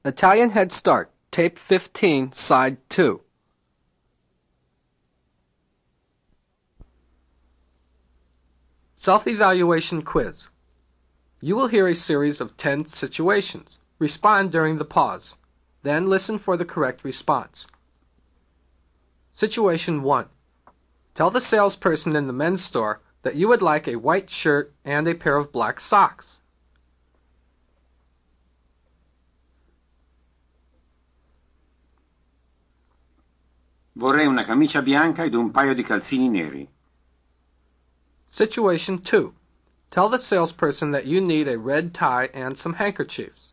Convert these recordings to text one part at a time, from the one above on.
Italian Head Start, Tape 15, Side 2. Self-evaluation quiz. You will hear a series of 10 situations. Respond during the pause. Then listen for the correct response. Situation 1. Tell the salesperson in the men's store that you would like a white shirt and a pair of black socks. Vorrei una camicia bianca ed un paio di calzini neri. Situation 2. Tell the salesperson that you need a red tie and some handkerchiefs.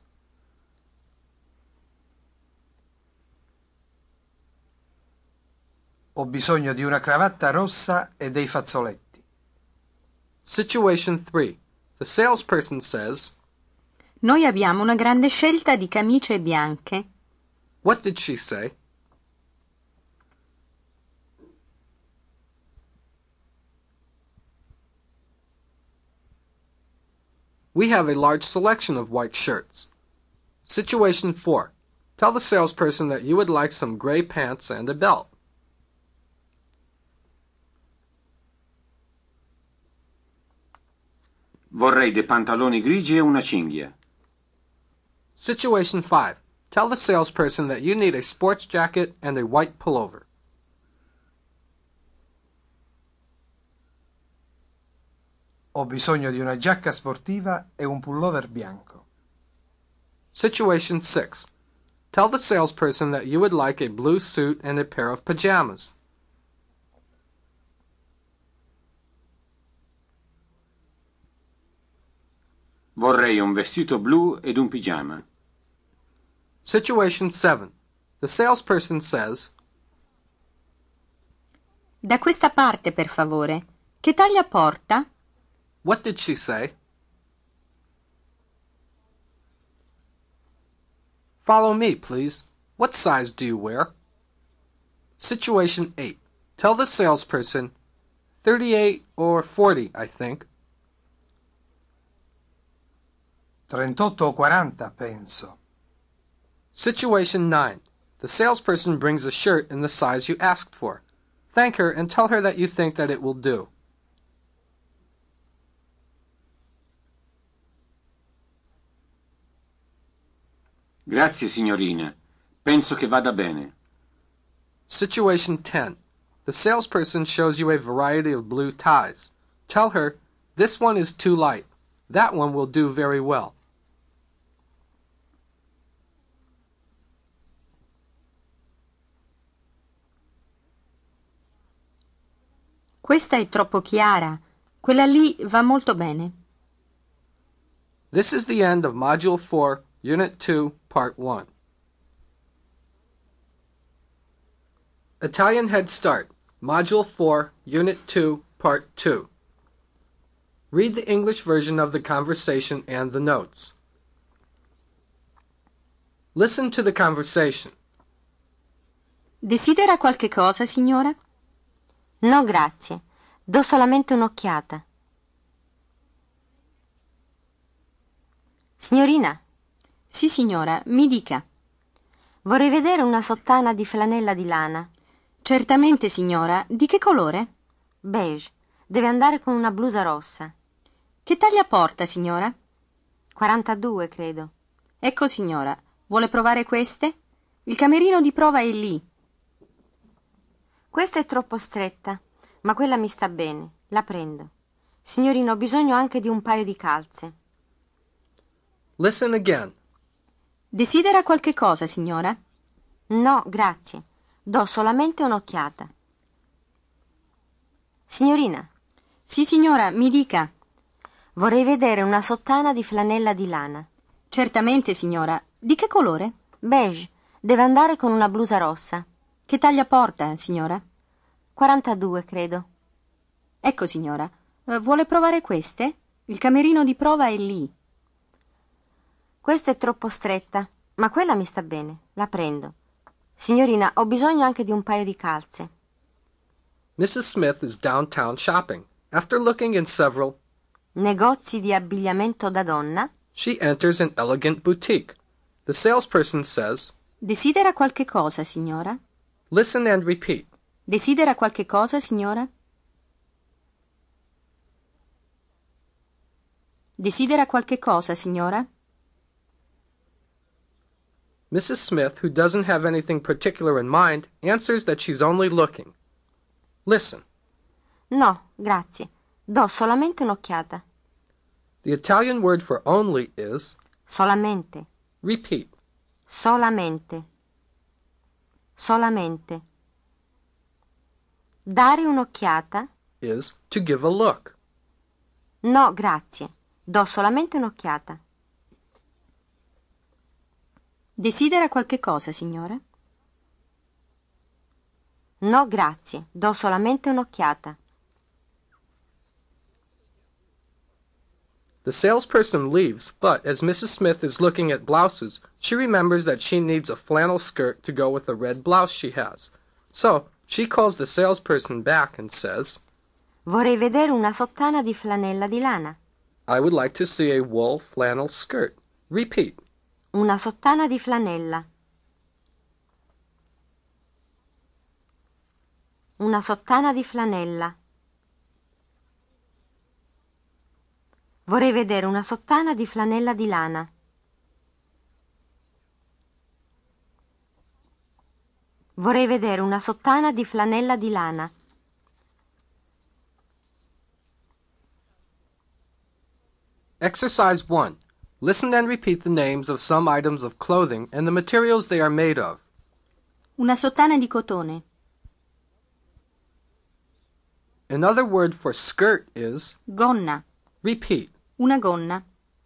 Ho bisogno di una cravatta rossa e dei fazzoletti. Situation 3. The salesperson says, Noi abbiamo una grande scelta di camicie bianche. What did she say? We have a large selection of white shirts. Situation 4. Tell the salesperson that you would like some gray pants and a belt. Vorrei dei pantaloni grigi e una cinghia. Situation 5. Tell the salesperson that you need a sports jacket and a white pullover. Ho bisogno di una giacca sportiva e un pullover bianco. Situation 6. Tell the salesperson that you would like a blue suit and a pair of pajamas. Vorrei un vestito blu ed un pigiama. Situation 7. The salesperson says, Da questa parte, per favore. Che taglia porta? What did she say? Follow me, please. What size do you wear? Situation 8. Tell the salesperson, 38 or 40, I think. 38 o 40, penso. Situation 9. The salesperson brings a shirt in the size you asked for. Thank her and tell her that you think that it will do. Grazie, signorina. Penso che vada bene. Situation 10. The salesperson shows you a variety of blue ties. Tell her, this one is too light. That one will do very well. Questa è troppo chiara. Quella lì va molto bene. This is the end of Module 4, Unit 2, Part 1. Italian Head Start, Module 4, Unit 2, Part 2. Read the English version of the conversation and the notes. Listen to the conversation. Desidera qualche cosa, signora? No, grazie. Do solamente un'occhiata. Signorina, Sì, signora, mi dica. vorrei vedere una sottana di flanella di lana. Certamente, signora. Di che colore? Beige. Deve andare con una blusa rossa. Che taglia porta, signora? 42, credo. Ecco, signora. Vuole provare queste? Il camerino di prova è lì. Questa è troppo stretta, ma quella mi sta bene. La prendo. Signorina, ho bisogno anche di un paio di calze. Listen again. Desidera qualche cosa, signora? No, grazie. Do solamente un'occhiata. Signorina, Sì, signora, mi dica. vorrei vedere una sottana di flanella di lana. Certamente, signora. Di che colore? Beige. Deve andare con una blusa rossa. Che taglia porta, signora? 42, credo. Ecco, signora. Vuole provare queste? Il camerino di prova è lì. Questa è troppo stretta, ma quella mi sta bene. La prendo. Signorina, ho bisogno anche di un paio di calze. Mrs. Smith is downtown shopping. After looking in several, Negozi di abbigliamento da donna? she enters an elegant boutique. The salesperson says, Desidera qualche cosa, signora? listen and repeat. Desidera qualche cosa, signora? Desidera qualche cosa, signora? Mrs. Smith, who doesn't have anything particular in mind, answers that she's only looking. Listen. No, grazie. Do solamente un'occhiata. The Italian word for only is Solamente. repeat. Solamente. Solamente. Dare un'occhiata? Is to give a look. No, grazie. Do solamente un'occhiata. Desidera qualche cosa, signora? No, grazie. Do solamente un'occhiata. The salesperson leaves, but as Mrs. Smith is looking at blouses, she remembers that she needs a flannel skirt to go with the red blouse she has. So, she calls the salesperson back and says, Vorrei vedere una sottana di flanella di lana. I would like to see a wool flannel skirt. Repeat. Una sottana di flanella. Una sottana di flanella. Vorrei vedere una sottana di flanella di lana. Vorrei vedere una sottana di flanella di lana. Exercise 1. Listen and repeat the names of some items of clothing and the materials they are made of. Una sottana di cotone. Another word for skirt is Gonna. repeat. Una gonna.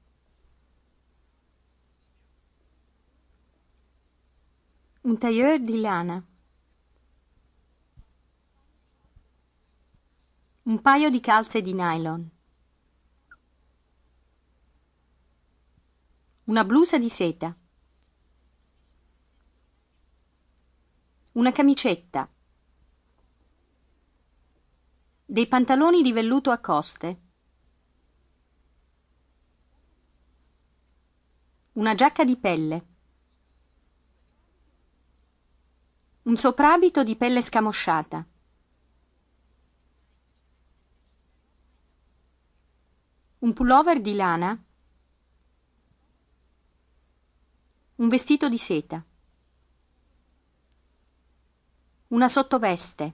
Un tailleur di lana. Un paio di calze di nylon. Una blusa di seta. Una camicetta. Dei pantaloni di velluto a coste. Una giacca di pelle. Un soprabito di pelle scamosciata. Un pullover di lana. Un vestito di seta. Una sottoveste.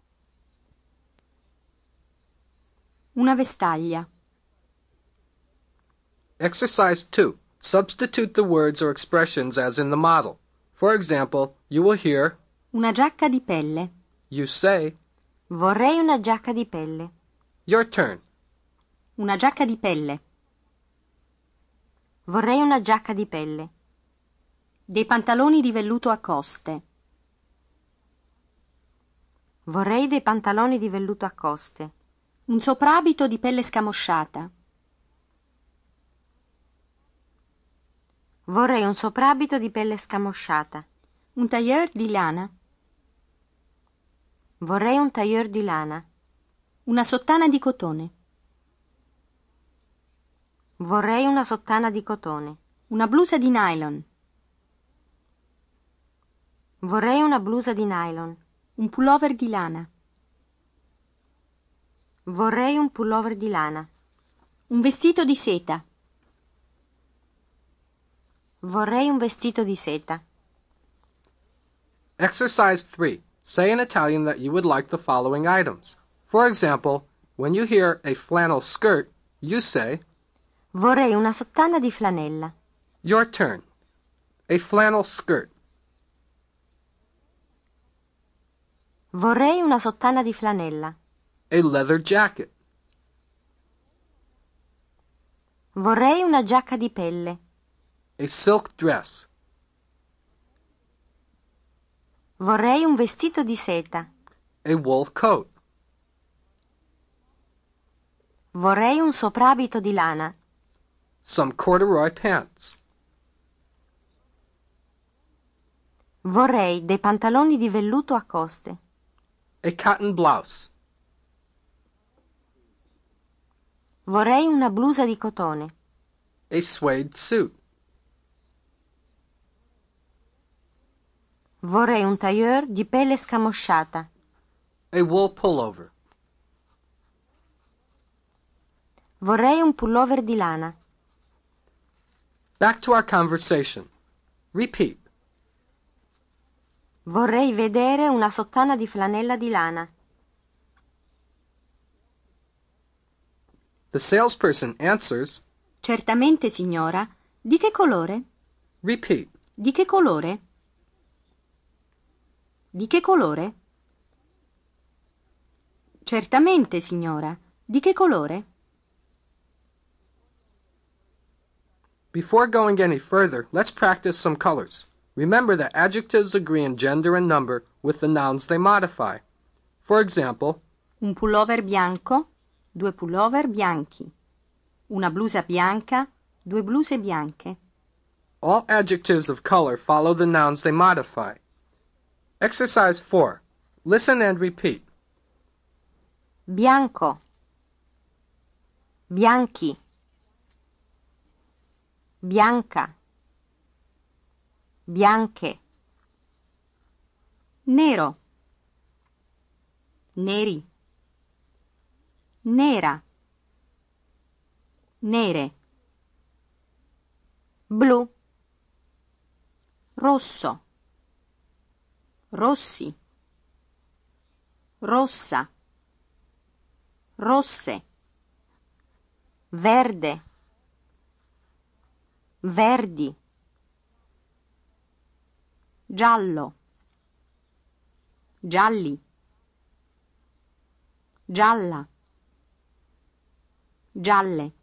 Una vestaglia. Exercise 2. Substitute the words or expressions as in the model. For example, you will hear, Una giacca di pelle. you say, Vorrei una giacca di pelle. your turn. Una giacca di pelle. Vorrei una giacca di pelle. Dei pantaloni di velluto a coste. Vorrei dei pantaloni di velluto a coste. Un soprabito di pelle scamosciata. Vorrei un soprabito di pelle scamosciata. Un tailleur di lana. Vorrei un tailleur di lana. Una sottana di cotone. Vorrei una sottana di cotone. Una blusa di nylon. Vorrei una blusa di nylon. Un pullover di lana. Vorrei un pullover di lana. Un vestito di seta. Vorrei un vestito di seta. Exercise 3. Say in Italian that you would like the following items. For example, when you hear a flannel skirt, you say, Vorrei una sottana di flanella. your turn. A flannel skirt. Vorrei una sottana di flanella. A leather jacket. Vorrei una giacca di pelle. A silk dress. Vorrei un vestito di seta. A wool coat. Vorrei un soprabito di lana. Some corduroy pants. Vorrei dei pantaloni di velluto a coste. A cotton blouse. Vorrei una blusa di cotone. A suede suit. Vorrei un tailleur di pelle scamosciata. A wool pullover. Vorrei un pullover di lana. Back to our conversation. Repeat. Vorrei vedere una sottana di flanella di lana. The salesperson answers. Certamente, signora. Di che colore? Repeat. Di che colore? Di che colore? Certamente, signora. Di che colore? Before going any further, let's practice some colors. Remember that adjectives agree in gender and number with the nouns they modify. For example, Un pullover bianco, 2 pullover bianchi. Una blusa bianca, 2 bluse bianche. all adjectives of color follow the nouns they modify. Exercise 4. Listen and repeat. Bianco. Bianchi. Bianca. Bianche. Nero. Neri. Nera. Nere. Blu. Rosso. Rossi. Rossa. Rosse. Verde. Verdi. Giallo. Gialli. Gialla. Gialle.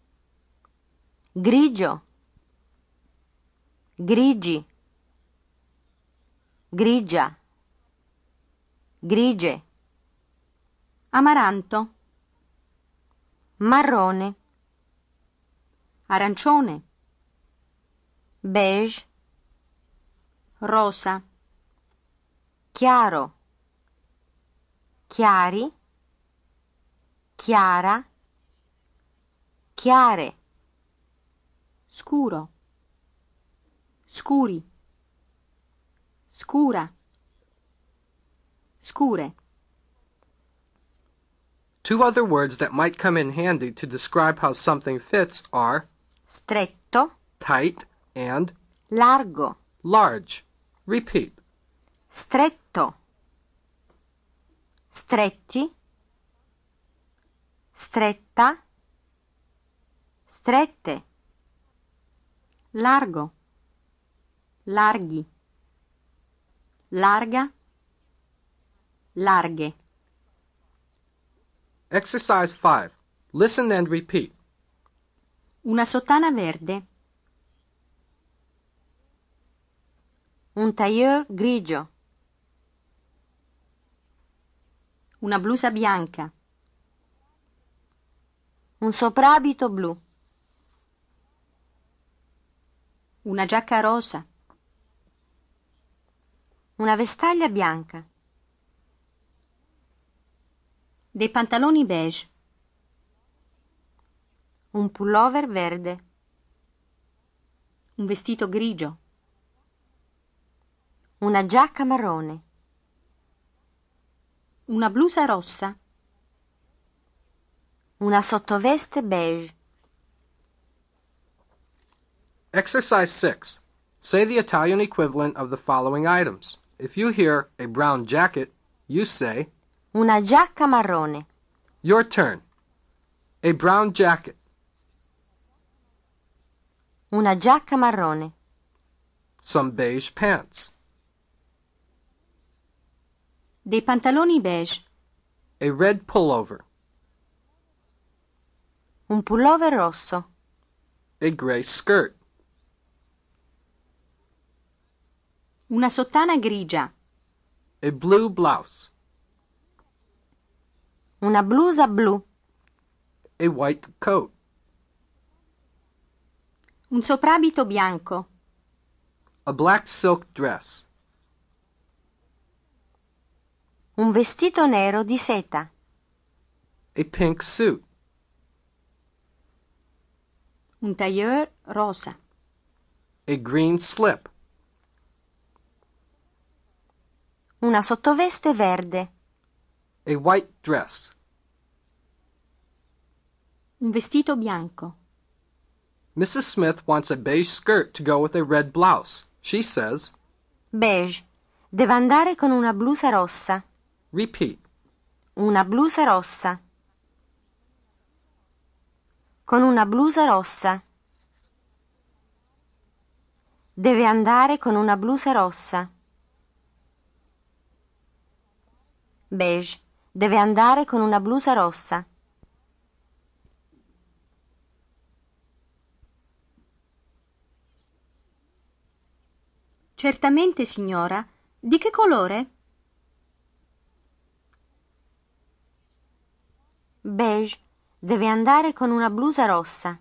Grigio. Grigi. Grigia. Grigie. Amaranto. Marrone. Arancione. Beige. Rosa. Chiaro. Chiari. Chiara. Chiare. Scuro. Scuri. Scura. Scure. Two other words that might come in handy to describe how something fits are Stretto. tight and Largo. large. Repeat. Stretto. Stretti. Stretta. Strette. Largo. Larghi. Larga. Larghe. Exercise 5. Listen and repeat. Una sottana verde. Un tailleur grigio. Una blusa bianca. Un soprabito blu. Una giacca rosa. Una vestaglia bianca. Dei pantaloni beige. Un pullover verde. Un vestito grigio. Una giacca marrone. Una blusa rossa. Una sottoveste beige. Exercise 6. Say the Italian equivalent of the following items. If you hear a brown jacket, you say, Una giacca marrone. your turn. A brown jacket. Una giacca marrone. Some beige pants. Dei pantaloni beige. A red pullover. Un pullover rosso. A gray skirt. Una sottana grigia. A blue blouse. Una blusa blu. A white coat. Un soprabito bianco. A black silk dress. Un vestito nero di seta. A pink suit. Un tailleur rosa. A green slip. Una sottoveste verde. A white dress. Un vestito bianco. Mrs. Smith wants a beige skirt to go with a red blouse. She says, Beige. Deve andare con una blusa rossa. repeat. Una blusa rossa. Con una blusa rossa. Deve andare con una blusa rossa. Beige. Deve andare con una blusa rossa. Certamente, signora. Di che colore? Beige. Deve andare con una blusa rossa.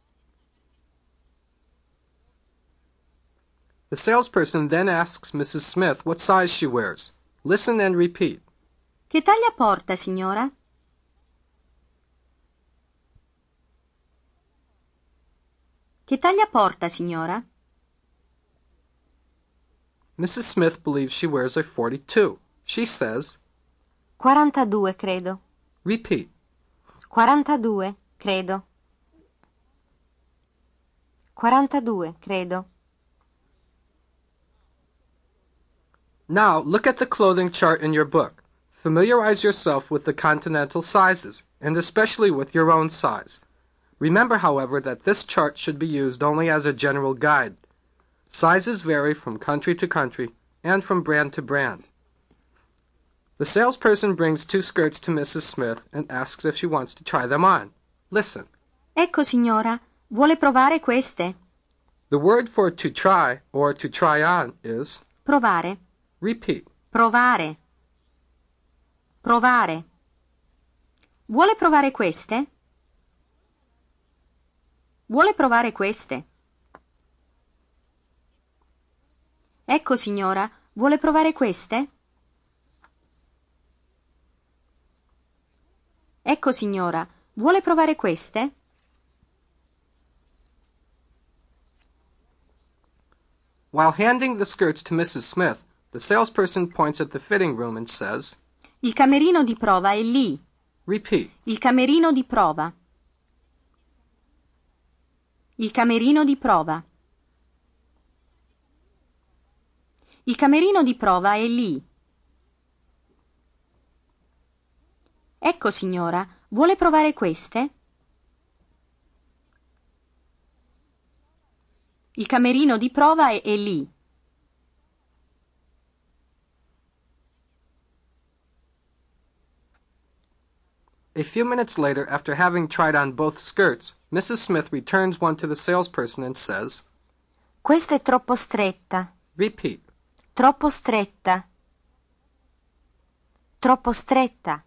The salesperson then asks Mrs. Smith what size she wears. Listen and repeat. Che taglia porta, signora? Che taglia porta, signora? Mrs. Smith believes she wears a 42. She says, 42, credo. repeat. 42, credo. 42, credo. Now, look at the clothing chart in your book. Familiarize yourself with the continental sizes, and especially with your own size. Remember, however, that this chart should be used only as a general guide. Sizes vary from country to country and from brand to brand. The salesperson brings 2 skirts to Mrs. Smith and asks if she wants to try them on. Listen. Ecco, signora. Vuole provare queste? The word for to try or to try on is Provare. repeat. Provare. Provare. Vuole provare queste? Vuole provare queste? Ecco, signora. Vuole provare queste? Ecco, signora. Vuole provare queste? While handing the skirts to Mrs. Smith, the salesperson points at the fitting room and says, Il camerino di prova è lì. repeat. Il camerino di prova. Il camerino di prova. Il camerino di prova è lì. Ecco, signora. Vuole provare queste? Il camerino di prova è lì. A few minutes later, after having tried on both skirts, Mrs. Smith returns one to the salesperson and says, Questa è troppo stretta. repeat. Troppo stretta. Troppo stretta.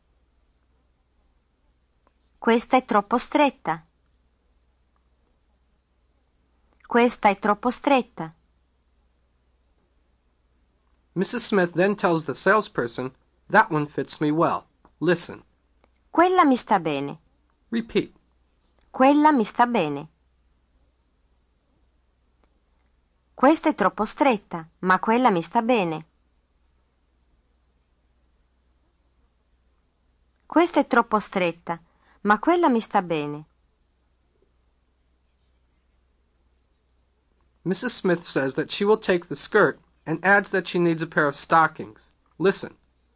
Questa è troppo stretta. Questa è troppo stretta. Mrs. Smith then tells the salesperson, that one fits me well. Listen. Quella mi sta bene. Repeat. Quella mi sta bene. Questa è troppo stretta, ma quella mi sta bene. Questa è troppo stretta, ma quella mi sta bene. Mrs. Smith says that she will take the skirt and adds that she needs a pair of stockings. Listen.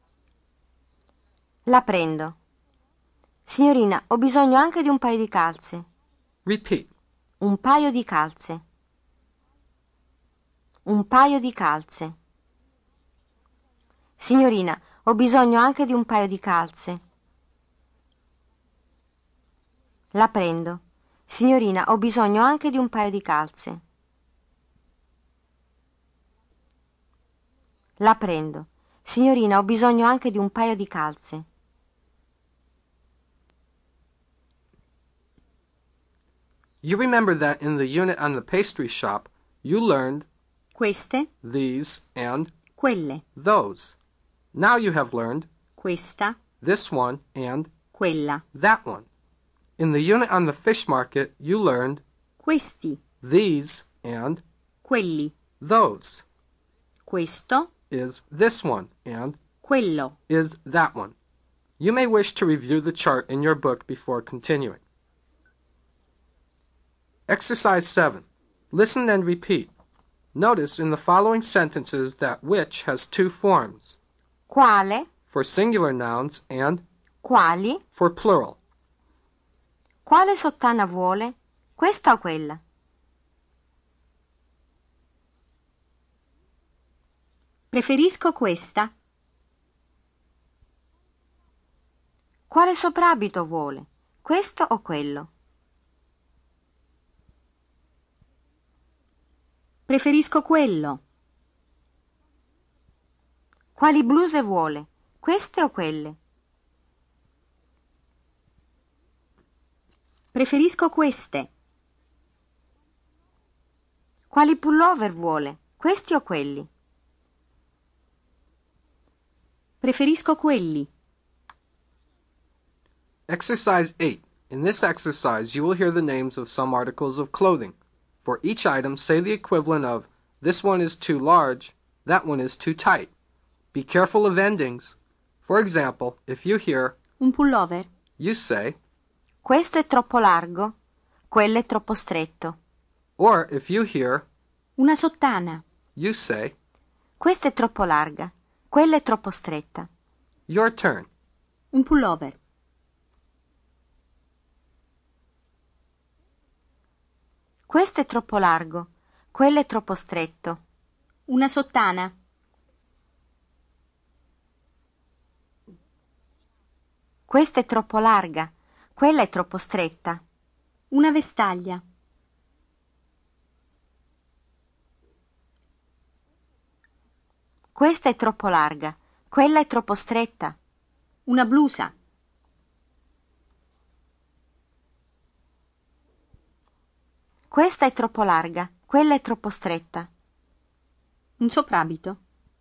La prendo. Signorina, ho bisogno anche di un paio di calze. Repeat. Un paio di calze. Un paio di calze. Signorina, ho bisogno anche di un paio di calze. La prendo. Signorina, ho bisogno anche di un paio di calze. La prendo. Signorina, ho bisogno anche di un paio di calze. You remember that in the unit on the pastry shop, you learned Queste, these and quelle. those. Now you have learned Questa, this one and quella. that one. In the unit on the fish market, you learned Questi, these and quelli. those. Questo is this one and quello. is that one. You may wish to review the chart in your book before continuing. Exercise 7. Listen and repeat. Notice in the following sentences that which has two forms, Quale? for singular nouns and Quali? for plural. Quale sottana vuole? Questa o quella? Preferisco questa. Quale soprabito vuole? Questo o quello? Preferisco quello. Quali bluse vuole? Queste o quelle? Preferisco queste. Quali pullover vuole? Questi o quelli? Preferisco quelli. Exercise 8. In this exercise, you will hear the names of some articles of clothing. For each item, say the equivalent of, this one is too large, that one is too tight. Be careful of endings. For example, if you hear, Un pullover. you say, Questo è troppo largo, quello è troppo stretto. or if you hear, Una sottana. you say, Questa è troppo larga, quella è troppo stretta. your turn. Un pullover. Questo è troppo largo, quello è troppo stretto. Una sottana. Questa è troppo larga, quella è troppo stretta. Una vestaglia. Questa è troppo larga, quella è troppo stretta. Una blusa. Questa è troppo larga, quella è troppo stretta. Un soprabito.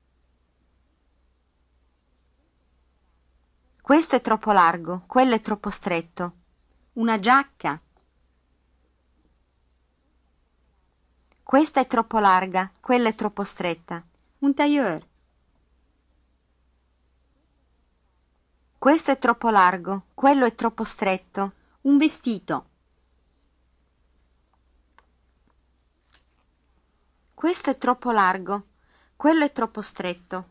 Questo è troppo largo, quello è troppo stretto. Una giacca. Questa è troppo larga, quella è troppo stretta. Un tailleur. Questo è troppo largo, quello è troppo stretto. Un vestito. Questo è troppo largo, quello è troppo stretto.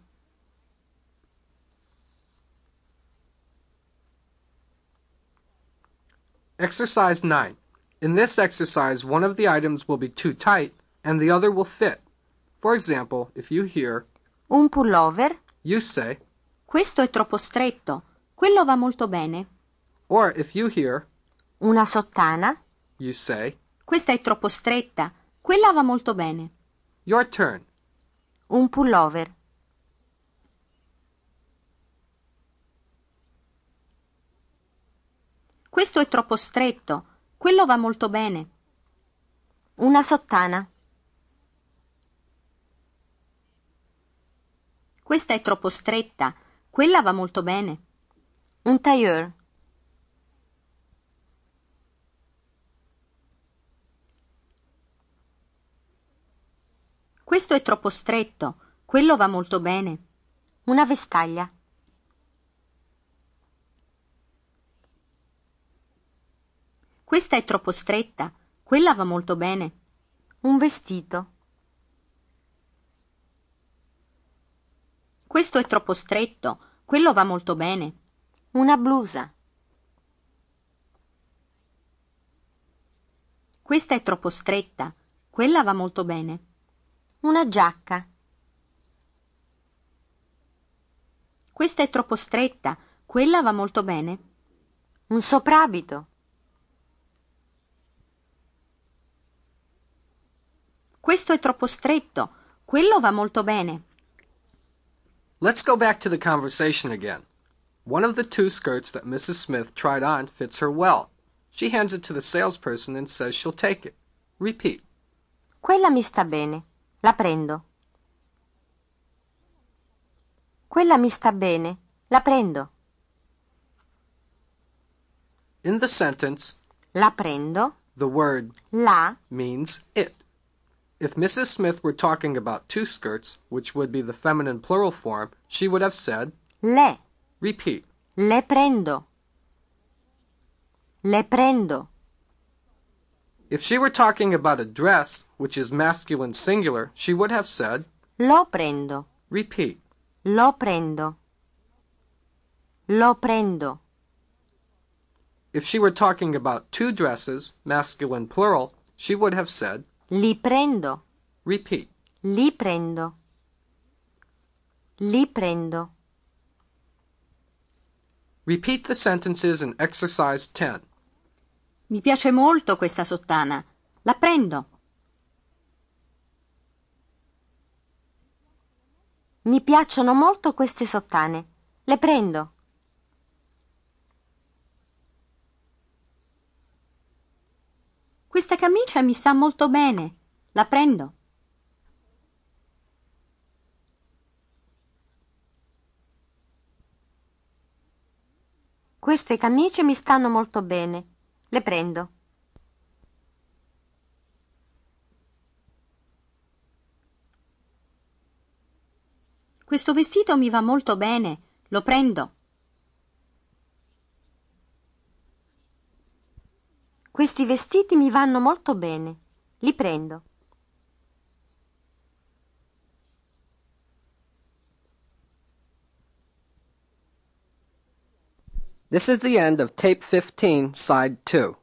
Exercise 9. In this exercise, one of the items will be too tight and the other will fit. For example, if you hear, Un pullover, you say, Questo è troppo stretto. Quello va molto bene. or if you hear, una sottana, you say, Questa è troppo stretta. Quella va molto bene. your turn. un pullover. Questo è troppo stretto. Quello va molto bene. Una sottana. Questa è troppo stretta. Quella va molto bene. Un tailleur. Questo è troppo stretto. Quello va molto bene. Una vestaglia. Questa è troppo stretta. Quella va molto bene. Un vestito. Questo è troppo stretto. Quello va molto bene. Una blusa. Questa è troppo stretta. Quella va molto bene. Una giacca. Questa è troppo stretta. Quella va molto bene. Un soprabito. Questo è troppo stretto. Quello va molto bene. Let's go back to the conversation again. One of the two skirts that Mrs. Smith tried on fits her well. She hands it to the salesperson and says she'll take it. Repeat. Quella mi sta bene. La prendo. Quella mi sta bene. La prendo. In the sentence, La prendo. the word La means it. If Mrs. Smith were talking about two skirts, which would be the feminine plural form, she would have said, Le. repeat. Le prendo. Le prendo. If she were talking about a dress, which is masculine singular, she would have said, Lo prendo. repeat. Lo prendo. Lo prendo. If she were talking about two dresses, masculine plural, she would have said, Li prendo. repeat. Li prendo. Li prendo. Repeat the sentences in exercise 10. Mi piace molto questa sottana. La prendo. Mi piacciono molto queste sottane. Le prendo. Questa camicia mi sta molto bene. La prendo. Queste camicie mi stanno molto bene. Le prendo. Questo vestito mi va molto bene. Lo prendo. Questi vestiti mi vanno molto bene. Li prendo. This is the end of tape 15, side 2.